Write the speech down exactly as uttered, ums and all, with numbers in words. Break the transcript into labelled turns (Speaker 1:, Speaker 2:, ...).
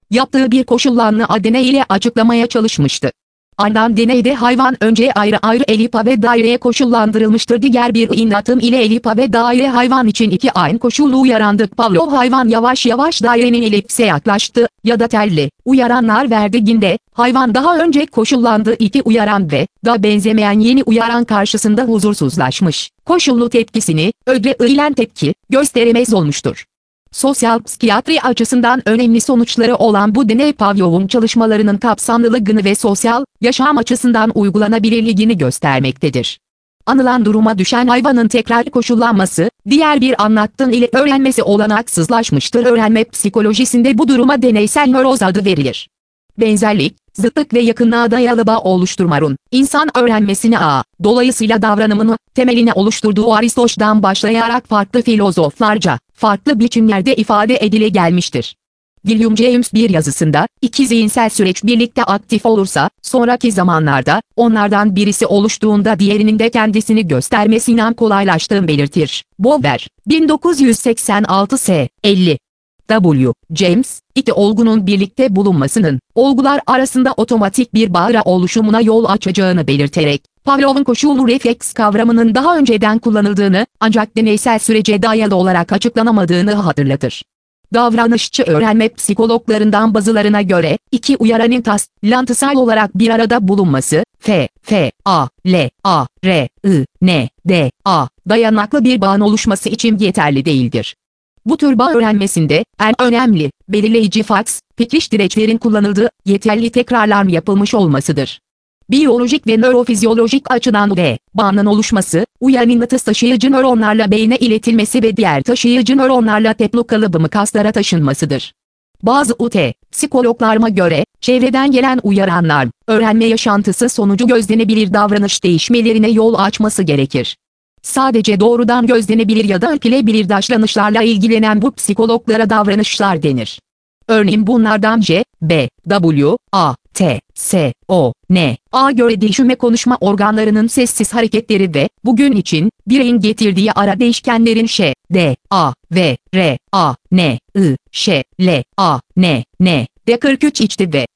Speaker 1: yaptığı bir koşullanma deney ile açıklamaya çalışmıştı. Ardından deneyde hayvan önce ayrı ayrı elipa ve daireye koşullandırılmıştır. Diğer bir inatım ile elipa ve daire hayvan için iki aynı koşullu uyarandı. Pavlov hayvan yavaş yavaş dairenin elipse yaklaştı ya da telli uyaranlar verdiğinde hayvan daha önce koşullandığı iki uyaran ve da benzemeyen yeni uyaran karşısında huzursuzlaşmış. Koşullu tepkisini ödre ile tepki gösteremez olmuştur. Sosyal psikiyatri açısından önemli sonuçları olan bu deney Pavlov'un çalışmalarının kapsamlılığını ve sosyal yaşam açısından uygulanabilirliğini göstermektedir. Anılan duruma düşen hayvanın tekrar koşullanması, diğer bir anlattığın ile öğrenmesi olanaksızlaşmıştır. Öğrenme psikolojisinde bu duruma deneysel nöroz adı verilir. Benzerlik, zıtlık ve yakınlığa dayalı bağ oluşturmarun, insan öğrenmesini a, dolayısıyla davranımını, temeline oluşturduğu Aristoş'tan başlayarak farklı filozoflarca, farklı biçimlerde ifade edile gelmiştir. William James bir yazısında, iki zihinsel süreç birlikte aktif olursa, sonraki zamanlarda, onlardan birisi oluştuğunda diğerinin de kendisini göstermesinden kolaylaştığını belirtir. Bower, bin dokuz yüz seksen altı S, elli. W. James, iki olgunun birlikte bulunmasının, olgular arasında otomatik bir bağ oluşumuna yol açacağını belirterek, Pavlov'un koşullu refleks kavramının daha önceden kullanıldığını, ancak deneysel sürece dayalı olarak açıklanamadığını hatırlatır. Davranışçı öğrenme psikologlarından bazılarına göre, iki uyaranın taslantırsal olarak bir arada bulunması, F, F, A, L, A, R, I, N, D, A, dayanaklı bir bağın oluşması için yeterli değildir. Bu tür bağ öğrenmesinde, en önemli, belirleyici faks, fikir direçlerin kullanıldığı, yeterli tekrarlar yapılmış olmasıdır. Biyolojik ve nörofizyolojik açıdan D, bağının oluşması, uyaranın taşıyıcı nöronlarla beyne iletilmesi ve diğer taşıyıcı nöronlarla teplo kalıbımı kaslara taşınmasıdır. Bazı U T, psikologlarıma göre, çevreden gelen uyaranlar, öğrenme yaşantısı sonucu gözlenebilir davranış değişmelerine yol açması gerekir. Sadece doğrudan gözlenebilir ya da ölçülebilir davranışlarla ilgilenen bu psikologlara davranışlar denir. Örneğin bunlardan C, B, W, A, T, S, O, N, A göre değişime konuşma organlarının sessiz hareketleri ve, bugün için, bireyin getirdiği ara değişkenlerin Ş, D, A, V, R, A, N, I, Ş, L, A, N, N, D kırk üç içti ve